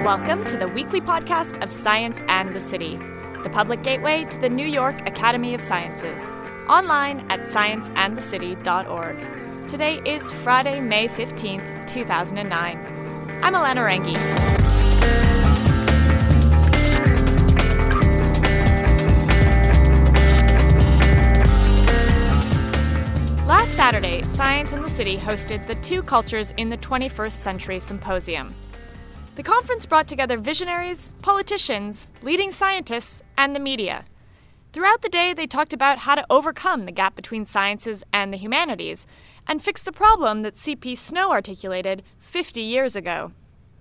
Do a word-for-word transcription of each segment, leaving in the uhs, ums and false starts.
Welcome to the weekly podcast of Science and the City, the public gateway to the New York Academy of Sciences, online at science and the city dot org. Today is Friday, May fifteenth, two thousand nine. I'm Alana Rangi. Last Saturday, Science and the City hosted the Two Cultures in the twenty-first Century Symposium. The conference brought together visionaries, politicians, leading scientists, and the media. Throughout the day, they talked about how to overcome the gap between sciences and the humanities and fix the problem that C P Snow articulated fifty years ago.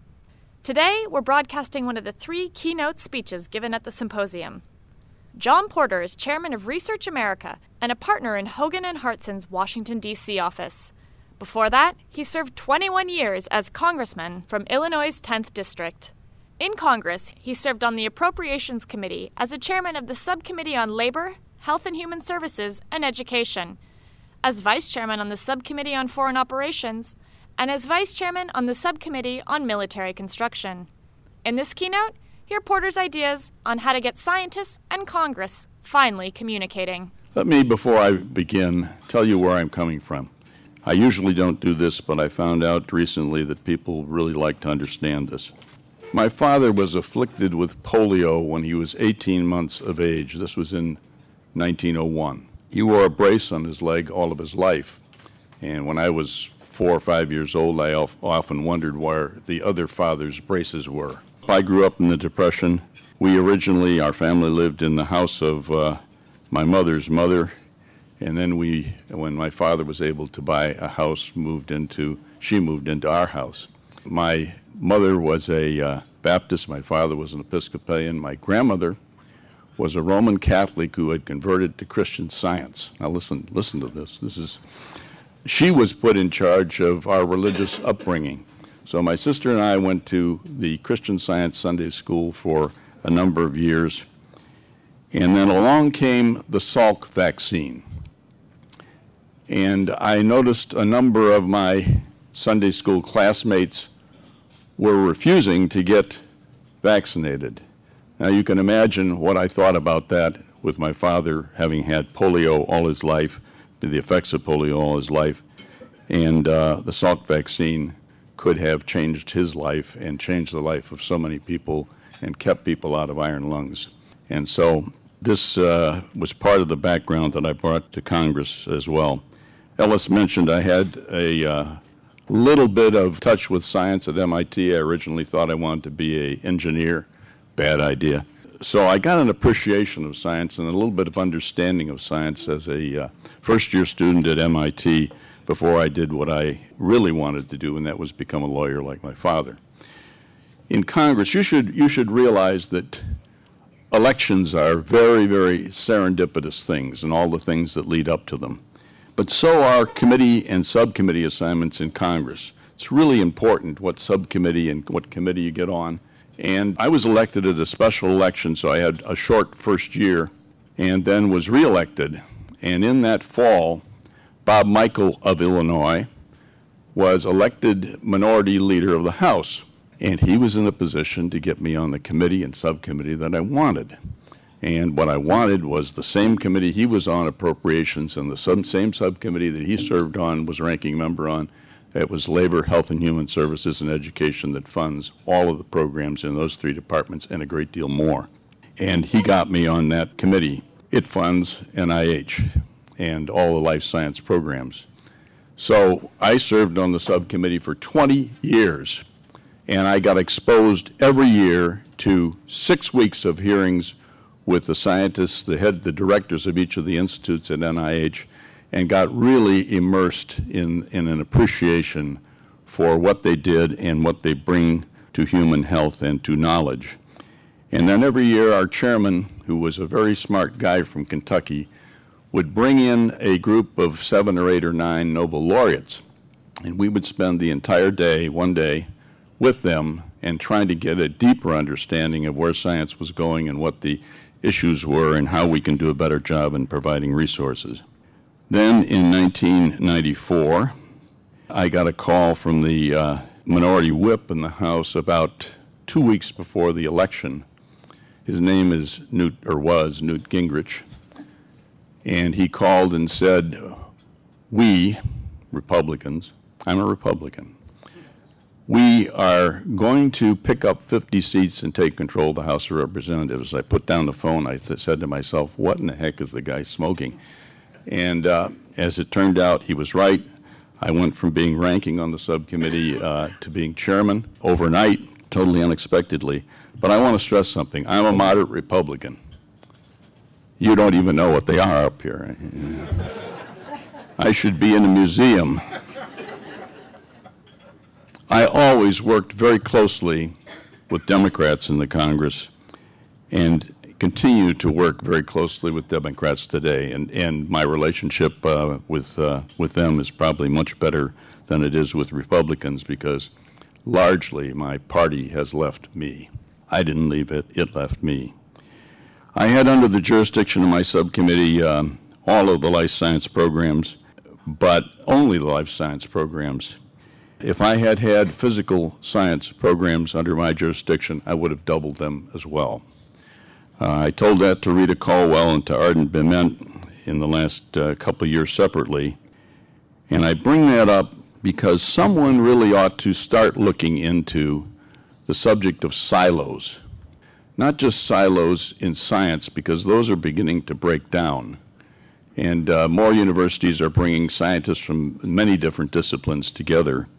Today, we're broadcasting one of the three keynote speeches given at the symposium. John Porter is chairman of Research America and a partner in Hogan and Hartson's Washington, D C office. Before that, he served twenty-one years as congressman from Illinois' tenth District. In Congress, he served on the Appropriations Committee as a chairman of the Subcommittee on Labor, Health and Human Services, and Education, as vice chairman on the Subcommittee on Foreign Operations, and as vice chairman on the Subcommittee on Military Construction. In this keynote, hear Porter's ideas on how to get scientists and Congress finally communicating. Let me, before I begin, tell you where I'm coming from. I usually don't do this, but I found out recently that people really like to understand this. My father was afflicted with polio when he was eighteen months of age. This was in nineteen oh one. He wore a brace on his leg all of his life. And when I was four or five years old, I often wondered where the other father's braces were. I grew up in the Depression. We originally, our family lived in the house of uh, my mother's mother. And then we, when my father was able to buy a house, moved into, she moved into our house. My mother was a uh, Baptist, my father was an Episcopalian. My grandmother was a Roman Catholic who had converted to Christian Science. Now listen, listen to this. This is, she was put in charge of our religious upbringing. So my sister and I went to the Christian Science Sunday School for a number of years. And then along came the Salk vaccine. And I noticed a number of my Sunday school classmates were refusing to get vaccinated. Now you can imagine what I thought about that with my father having had polio all his life, the effects of polio all his life, and uh, the Salk vaccine could have changed his life and changed the life of so many people and kept people out of iron lungs. And so this uh, was part of the background that I brought to Congress as well. Ellis mentioned I had a uh, little bit of touch with science at M I T. I originally thought I wanted to be an engineer. Bad idea. So I got an appreciation of science and a little bit of understanding of science as a uh, first-year student at M I T before I did what I really wanted to do, and that was become a lawyer like my father. In Congress, you should you should realize that elections are very, very serendipitous things and all the things that lead up to them. But so are committee and subcommittee assignments in Congress. It's really important what subcommittee and what committee you get on. And I was elected at a special election, so I had a short first year and then was reelected. And in that fall, Bob Michel of Illinois was elected minority leader of the House. And he was in a position to get me on the committee and subcommittee that I wanted. And what I wanted was the same committee he was on, Appropriations, and the sub- same subcommittee that he served on, was ranking member on. It was Labor, Health and Human Services, and Education that funds all of the programs in those three departments and a great deal more. And he got me on that committee. It funds N I H and all the life science programs. So I served on the subcommittee for twenty years, and I got exposed every year to six weeks of hearings with the scientists, the head, the directors of each of the institutes at N I H, and got really immersed in, in an appreciation for what they did and what they bring to human health and to knowledge. And then every year our chairman, who was a very smart guy from Kentucky, would bring in a group of seven or eight or nine Nobel laureates. And we would spend the entire day, one day, with them and trying to get a deeper understanding of where science was going and what the issues were and how we can do a better job in providing resources. Then in nineteen ninety-four, I got a call from the uh, minority whip in the House about two weeks before the election. His name is Newt, or was Newt Gingrich, and he called and said, we, Republicans, I'm a Republican, we are going to pick up fifty seats and take control of the House of Representatives. I put down the phone. I th- said to myself, what in the heck is the guy smoking? And uh, as it turned out, he was right. I went from being ranking on the subcommittee uh, to being chairman overnight, totally unexpectedly. But I want to stress something. I'm a moderate Republican. You don't even know what they are up here. I should be in a museum. I always worked very closely with Democrats in the Congress and continue to work very closely with Democrats today. And, and my relationship uh, with, uh, with them is probably much better than it is with Republicans because largely my party has left me. I didn't leave it, it left me. I had under the jurisdiction of my subcommittee um, all of the life science programs, but only the life science programs. If I had had physical science programs under my jurisdiction, I would have doubled them as well. Uh, I told that to Rita Caldwell and to Ardent Bement in the last uh, couple of years separately, and I bring that up because someone really ought to start looking into the subject of silos, not just silos in science, because those are beginning to break down. And uh, more universities are bringing scientists from many different disciplines together.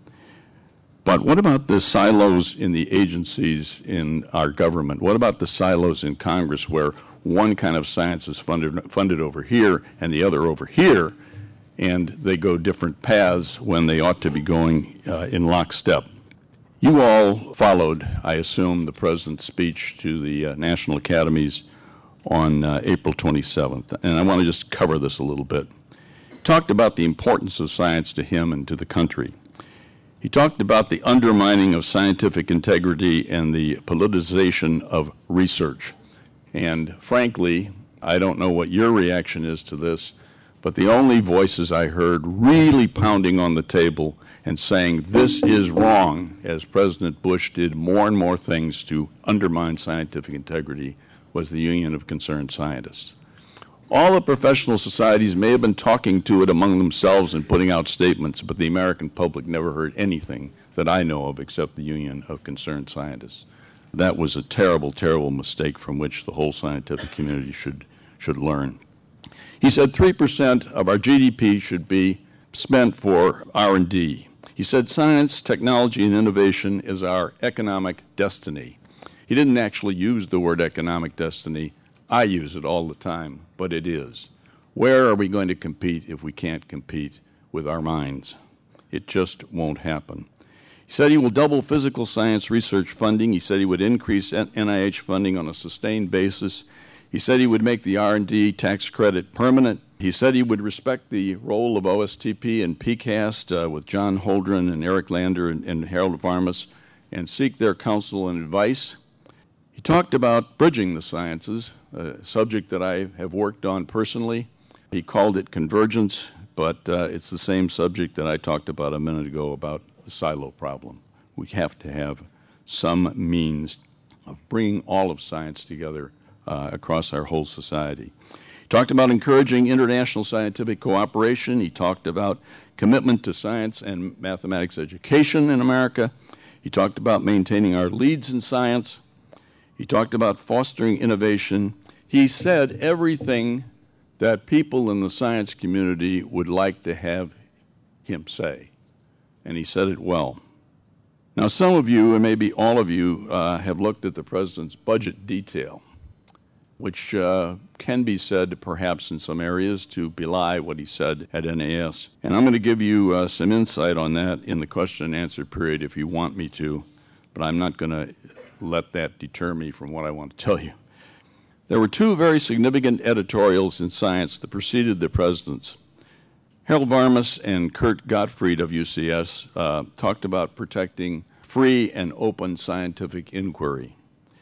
But what about the silos in the agencies in our government? What about the silos in Congress where one kind of science is funded, funded over here and the other over here, and they go different paths when they ought to be going uh, in lockstep? You all followed, I assume, the President's speech to the uh, National Academies on uh, April twenty-seventh, and I want to just cover this a little bit. He talked about the importance of science to him and to the country. He talked about the undermining of scientific integrity and the politicization of research. And frankly, I don't know what your reaction is to this, but the only voices I heard really pounding on the table and saying this is wrong, as President Bush did more and more things to undermine scientific integrity, was the Union of Concerned Scientists. All the professional societies may have been talking to it among themselves and putting out statements, but the American public never heard anything that I know of except the Union of Concerned Scientists. That was a terrible, terrible mistake from which the whole scientific community should, should learn. He said three percent of our G D P should be spent for R and D. He said science, technology, and innovation is our economic destiny. He didn't actually use the word economic destiny. I use it all the time, but it is. Where are we going to compete if we can't compete with our minds? It just won't happen. He said he will double physical science research funding. He said he would increase N I H funding on a sustained basis. He said he would make the R and D tax credit permanent. He said he would respect the role of O S T P and P CAST uh, with John Holdren and Eric Lander and, and Harold Varmus and seek their counsel and advice. He talked about bridging the sciences, a subject that I have worked on personally. He called it convergence, but uh, it's the same subject that I talked about a minute ago about the silo problem. We have to have some means of bringing all of science together uh, across our whole society. He talked about encouraging international scientific cooperation. He talked about commitment to science and mathematics education in America. He talked about maintaining our leads in science. He talked about fostering innovation. He said everything that people in the science community would like to have him say, and he said it well. Now, some of you, and maybe all of you, uh, have looked at the President's budget detail, which uh, can be said perhaps in some areas to belie what he said at N A S. And I'm going to give you uh, some insight on that in the question and answer period if you want me to, but I'm not going to let that deter me from what I want to tell you. There were two very significant editorials in Science that preceded the President's. Harold Varmus and Kurt Gottfried of U C S uh, talked about protecting free and open scientific inquiry.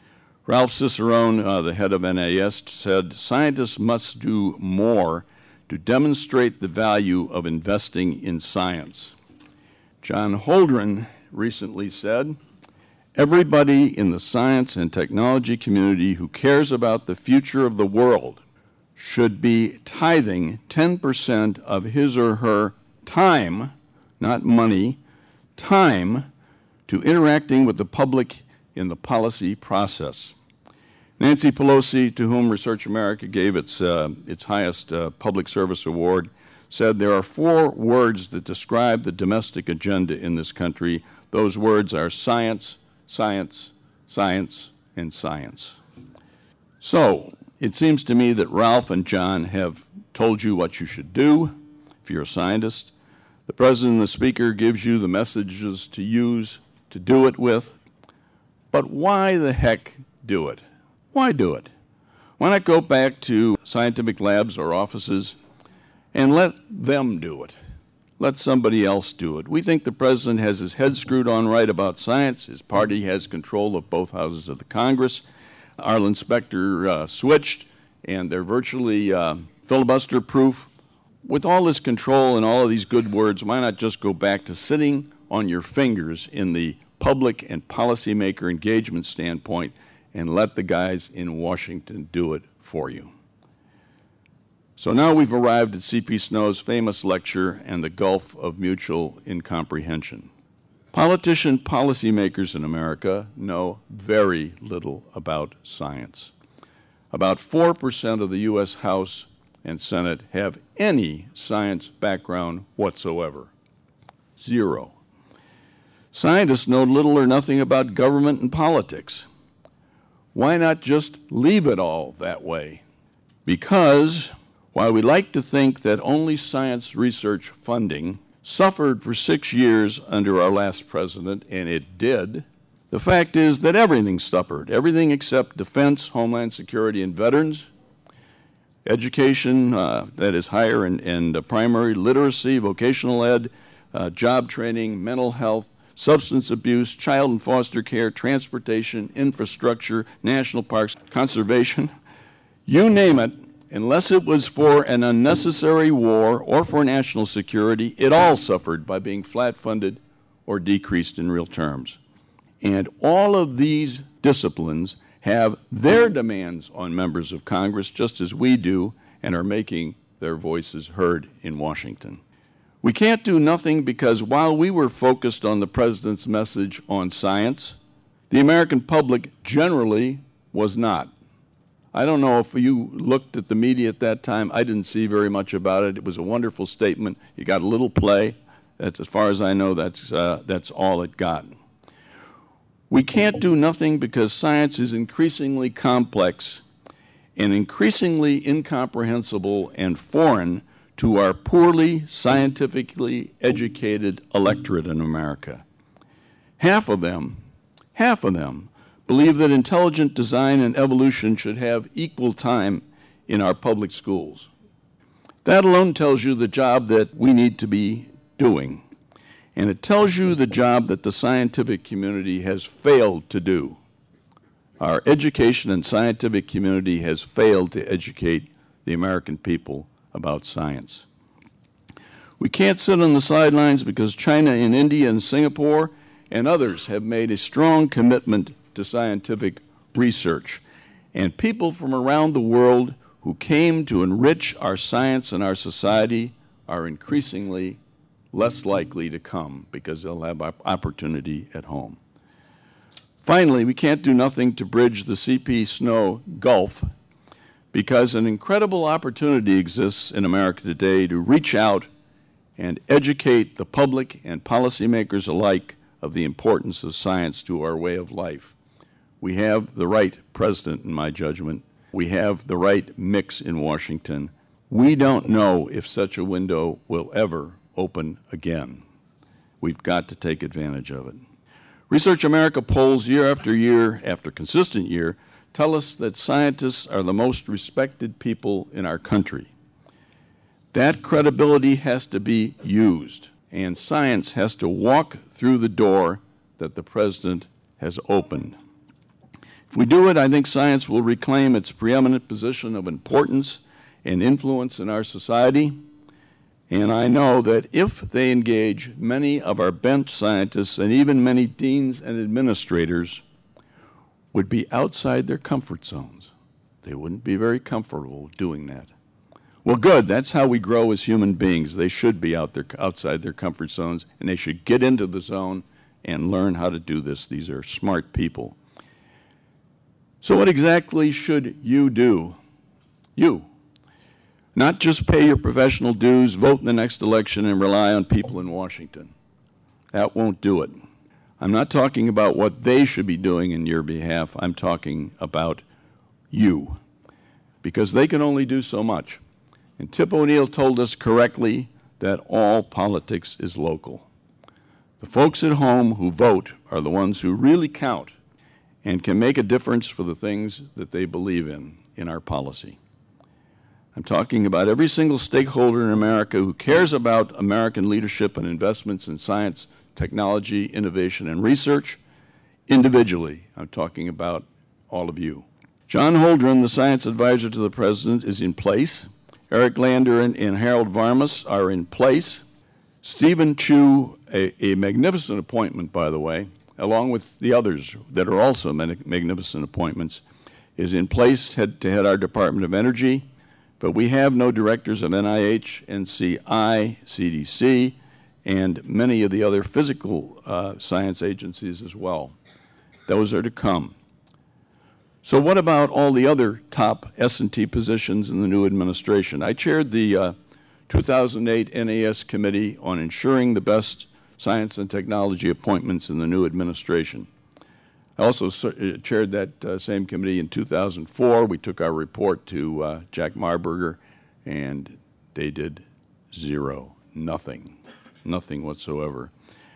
Ralph Cicerone, uh, the head of N A S, said, scientists must do more to demonstrate the value of investing in science. John Holdren recently said, Everybody in the science and technology community who cares about the future of the world should be tithing ten percent of his or her time, not money, time to interacting with the public in the policy process. Nancy Pelosi, to whom Research America gave its, uh, its highest uh, public service award, said there are four words that describe the domestic agenda in this country. Those words are science, science, science, and science. So, it seems to me that Ralph and John have told you what you should do if you're a scientist. The President and the Speaker gives you the messages to use to do it with. But why the heck do it? Why do it? Why not go back to scientific labs or offices and let them do it? Let somebody else do it. We think the President has his head screwed on right about science. His party has control of both houses of the Congress. Arlen Specter uh, switched, and they're virtually uh, filibuster-proof. With all this control and all of these good words, why not just go back to sitting on your fingers in the public and policymaker engagement standpoint and let the guys in Washington do it for you? So now we've arrived at C P Snow's famous lecture and the gulf of mutual incomprehension. Politician policymakers in America know very little about science. About four percent of the U S House and Senate have any science background whatsoever. Zero. Scientists know little or nothing about government and politics. Why not just leave it all that way? Because while we like to think that only science research funding suffered for six years under our last president, and it did, the fact is that everything suffered, everything except defense, homeland security, and veterans, education, uh, that is higher and, and uh, primary, literacy, vocational ed, uh, job training, mental health, substance abuse, child and foster care, transportation, infrastructure, national parks, conservation, you name it. Unless it was for an unnecessary war or for national security, it all suffered by being flat-funded or decreased in real terms. And all of these disciplines have their demands on members of Congress, just as we do, and are making their voices heard in Washington. We can't do nothing because while we were focused on the President's message on science, the American public generally was not. I don't know if you looked at the media at that time. I didn't see very much about it. It was a wonderful statement. You got a little play. That's, as far as I know, that's, uh, that's all it got. We can't do nothing because science is increasingly complex and increasingly incomprehensible and foreign to our poorly scientifically educated electorate in America. Half of them, half of them, believe that intelligent design and evolution should have equal time in our public schools. That alone tells you the job that we need to be doing. And it tells you the job that the scientific community has failed to do. Our education and scientific community has failed to educate the American people about science. We can't sit on the sidelines because China and India and Singapore and others have made a strong commitment to scientific research. And people from around the world who came to enrich our science and our society are increasingly less likely to come because they'll have opportunity at home. Finally, we can't do nothing to bridge the C P Snow gulf because an incredible opportunity exists in America today to reach out and educate the public and policymakers alike of the importance of science to our way of life. We have the right president, in my judgment. We have the right mix in Washington. We don't know if such a window will ever open again. We've got to take advantage of it. Research America polls year after year after consistent year tell us that scientists are the most respected people in our country. That credibility has to be used, and science has to walk through the door that the President has opened. If we do it, I think science will reclaim its preeminent position of importance and influence in our society. And I know that if they engage many of our bench scientists and even many deans and administrators would be outside their comfort zones. They wouldn't be very comfortable doing that. Well, good. That's how we grow as human beings. They should be out there, outside their comfort zones, and they should get into the zone and learn how to do this. These are smart people. So what exactly should you do? You. Not just pay your professional dues, vote in the next election, and rely on people in Washington. That won't do it. I'm not talking about what they should be doing in your behalf. I'm talking about you, because they can only do so much. And Tip O'Neill told us correctly that all politics is local. The folks at home who vote are the ones who really count and can make a difference for the things that they believe in, in our policy. I'm talking about every single stakeholder in America who cares about American leadership and investments in science, technology, innovation, and research. Individually, I'm talking about all of you. John Holdren, the science advisor to the president, is in place. Eric Lander and, and Harold Varmus are in place. Stephen Chu, a, a magnificent appointment, by the way, along with the others that are also magnificent appointments, is in place head to head our Department of Energy. But we have no directors of N I H, N C I, C D C, and many of the other physical uh, science agencies as well. Those are to come. So what about all the other top S and T positions in the new administration? I chaired the uh, two thousand eight N A S Committee on ensuring the best science and technology appointments in the new administration. I also chaired that uh, same committee in two thousand four. We took our report to uh, Jack Marburger, and they did zero, nothing, nothing whatsoever.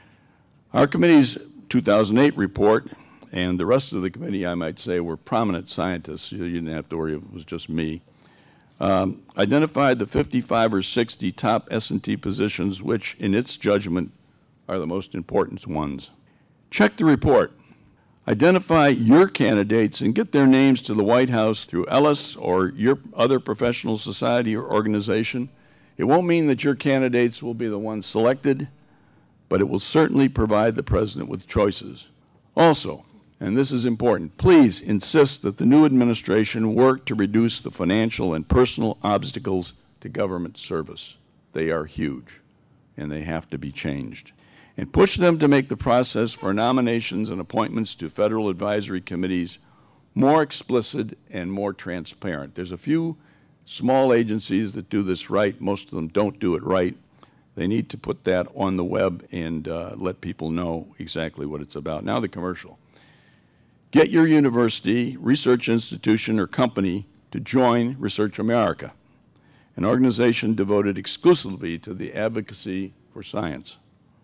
Our committee's two thousand eight report, and the rest of the committee, I might say, were prominent scientists. You didn't have to worry if it was just me. Um, identified the fifty-five or sixty top S and T positions, which, in its judgment, are the most important ones. Check the report. Identify your candidates and get their names to the White House through Ellis or your other professional society or organization. It won't mean that your candidates will be the ones selected, but it will certainly provide the president with choices. Also, and this is important, please insist that the new administration work to reduce the financial and personal obstacles to government service. They are huge, and they have to be changed. And push them to make the process for nominations and appointments to federal advisory committees more explicit and more transparent. There's a few small agencies that do this right. Most of them don't do it right. They need to put that on the web and uh, let people know exactly what it's about. Now the commercial. Get your university, research institution, or company to join Research America, an organization devoted exclusively to the advocacy for science.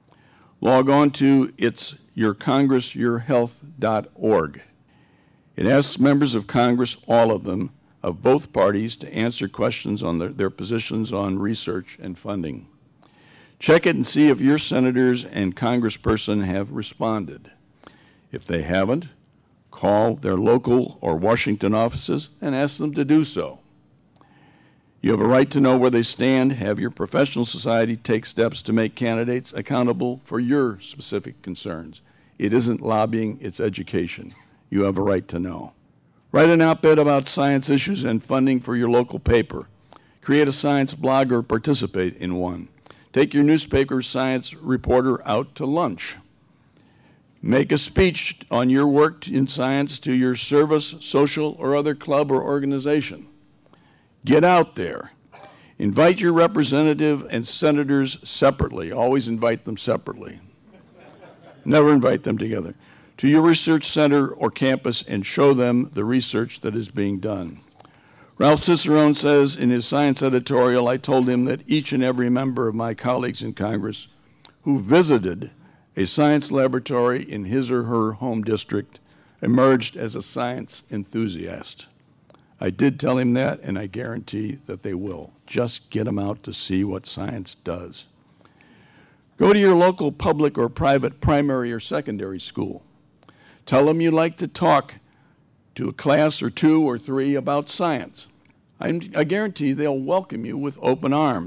Log on to it's your congress your health dot org. It asks members of Congress, all of them, of both parties, to answer questions on their, their positions on research and funding. Check it and see if your senators and congressperson have responded. If they haven't, call their local or Washington offices and ask them to do so. You have a right to know where they stand. Have your professional society take steps to make candidates accountable for your specific concerns. It isn't lobbying, it's education. You have a right to know. Write an op-ed about science issues and funding for your local paper. Create a science blog or participate in one. Take your newspaper science reporter out to lunch. Make a speech on your work in science to your service, social, or other club or organization. Get out there. Invite your representative and senators separately. Always invite them separately. Never invite them together. To your research center or campus and show them the research that is being done. Ralph Cicerone says in his science editorial, I told him that each and every member of my colleagues in Congress who visited a science laboratory in his or her home district emerged as a science enthusiast. I did tell him that, and I guarantee that they will. Just get them out to see what science does. Go to your local public or private primary or secondary school. Tell them you'd like to talk to a class or two or three about science. I'm, I guarantee they'll welcome you with open arms.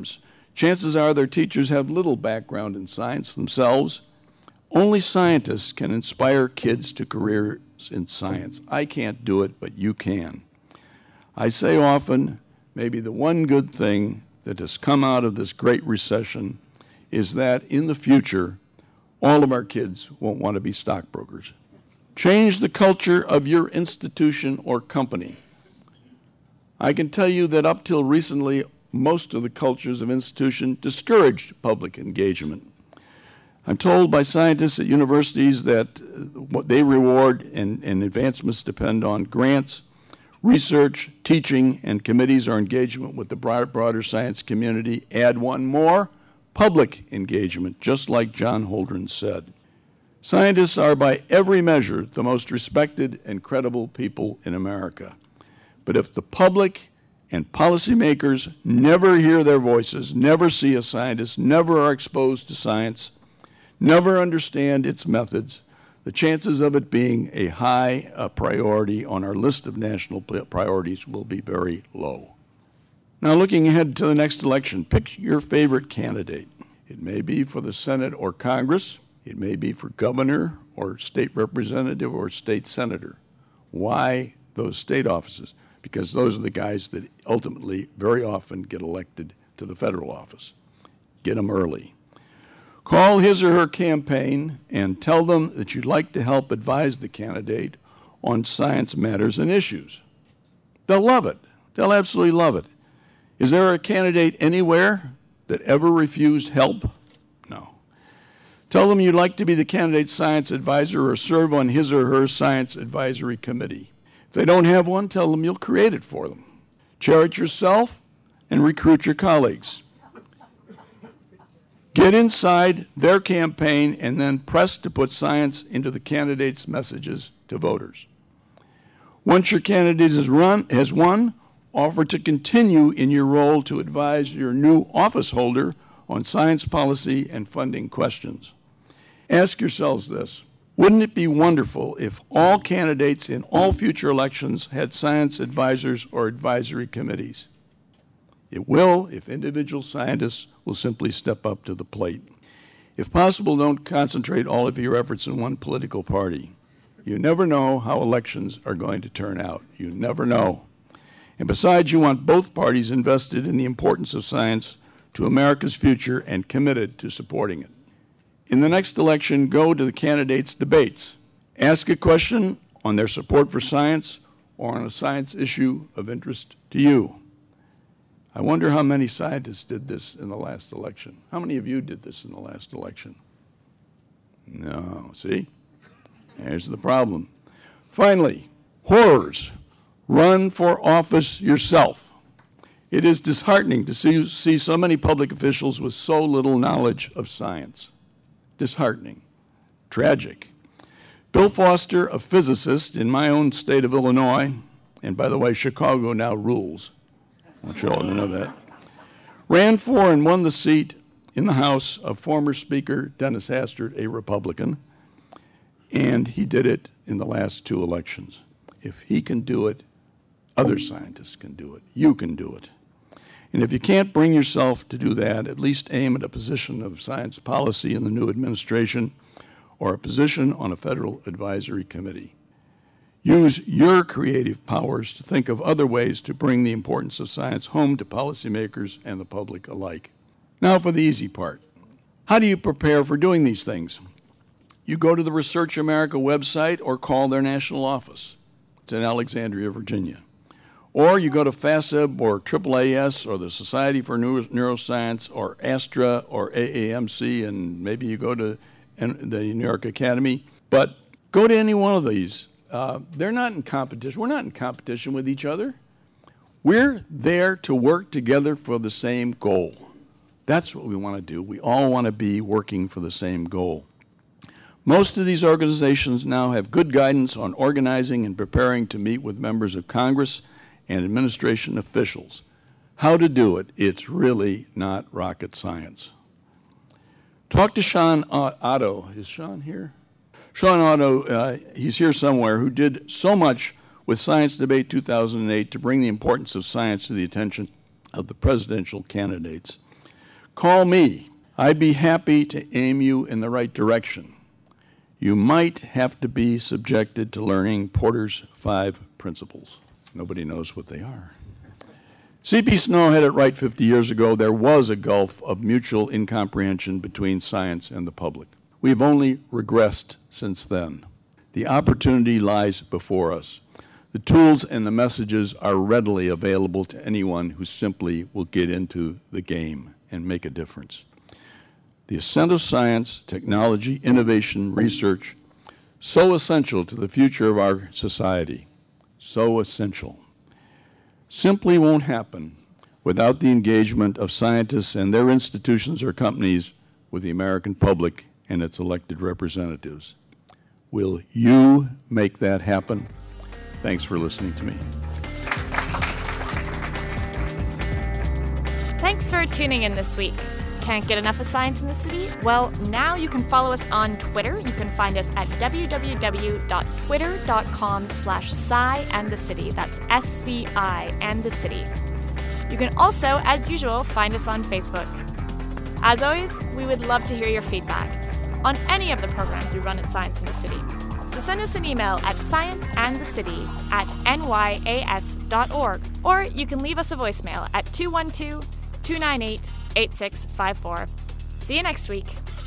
Chances are their teachers have little background in science themselves. Only scientists can inspire kids to careers in science. I can't do it, but you can. I say often, maybe the one good thing that has come out of this great recession is that in the future, all of our kids won't want to be stockbrokers. Change the culture of your institution or company. I can tell you that up till recently, most of the cultures of institution discouraged public engagement. I'm told by scientists at universities that what they reward and, and advancements depend on grants, research, teaching, and committees or engagement with the broad, broader science community. Add one more, public engagement, just like John Holdren said. Scientists are by every measure the most respected and credible people in America. But if the public and policymakers never hear their voices, never see a scientist, never are exposed to science, never understand its methods, the chances of it being a high uh, priority on our list of national priorities will be very low. Now, looking ahead to the next election, pick your favorite candidate. It may be for the Senate or Congress. It may be for governor or state representative or state senator. Why those state offices? Because those are the guys that ultimately very often get elected to the federal office. Get them early. Call his or her campaign and tell them that you'd like to help advise the candidate on science matters and issues. They'll love it. They'll absolutely love it. Is there a candidate anywhere that ever refused help? No. Tell them you'd like to be the candidate's science advisor or serve on his or her science advisory committee. If they don't have one, tell them you'll create it for them. Chair it yourself and recruit your colleagues. Get inside their campaign and then press to put science into the candidate's messages to voters. Once your candidate has, run, has won, offer to continue in your role to advise your new office holder on science policy and funding questions. Ask yourselves this: wouldn't it be wonderful if all candidates in all future elections had science advisors or advisory committees? It will if individual scientists will simply step up to the plate. If possible, don't concentrate all of your efforts in one political party. You never know how elections are going to turn out. You never know. And besides, you want both parties invested in the importance of science to America's future and committed to supporting it. In the next election, go to the candidates' debates. Ask a question on their support for science or on a science issue of interest to you. I wonder how many scientists did this in the last election. How many of you did this in the last election? No, see? There's the problem. Finally, horrors. Run for office yourself. It is disheartening to see, see so many public officials with so little knowledge of science. Disheartening. Tragic. Bill Foster, a physicist in my own state of Illinois, and by the way, Chicago now rules. I want you all to know that. Ran for and won the seat in the House of former Speaker Dennis Hastert, a Republican, and he did it in the last two elections. If he can do it, other scientists can do it. You can do it. And if you can't bring yourself to do that, at least aim at a position of science policy in the new administration or a position on a federal advisory committee. Use your creative powers to think of other ways to bring the importance of science home to policymakers and the public alike. Now for the easy part. How do you prepare for doing these things? You go to the Research America website or call their national office. It's in Alexandria, Virginia. Or you go to FASEB or triple A S or the Society for Neuroscience or ASTRA or A A M C, and maybe you go to the New York Academy. But go to any one of these. Uh, they're not in competition. We're not in competition with each other. We're there to work together for the same goal. That's what we want to do. We all want to be working for the same goal. Most of these organizations now have good guidance on organizing and preparing to meet with members of Congress and administration officials. How to do it, it's really not rocket science. Talk to Sean Otto. Is Sean here? Sean Otto, uh, he's here somewhere, who did so much with Science Debate two thousand eight to bring the importance of science to the attention of the presidential candidates. Call me. I'd be happy to aim you in the right direction. You might have to be subjected to learning Porter's five principles. Nobody knows what they are. C P Snow had it right fifty years ago. There was a gulf of mutual incomprehension between science and the public. We've only regressed since then. The opportunity lies before us. The tools and the messages are readily available to anyone who simply will get into the game and make a difference. The ascent of science, technology, innovation, research, so essential to the future of our society, so essential, simply won't happen without the engagement of scientists and their institutions or companies with the American public and its elected representatives. Will you make that happen? Thanks for listening to me. Thanks for tuning in this week. Can't get enough of Science in the City? Well, now you can follow us on Twitter. You can find us at w w w dot twitter dot com slash sci and the city. That's S C I and the city. You can also, as usual, find us on Facebook. As always, we would love to hear your feedback on any of the programs we run at Science in the City. So send us an email at scienceandthecity at n y a s dot org, or you can leave us a voicemail at two one two, two nine eight, eight six five four. See you next week.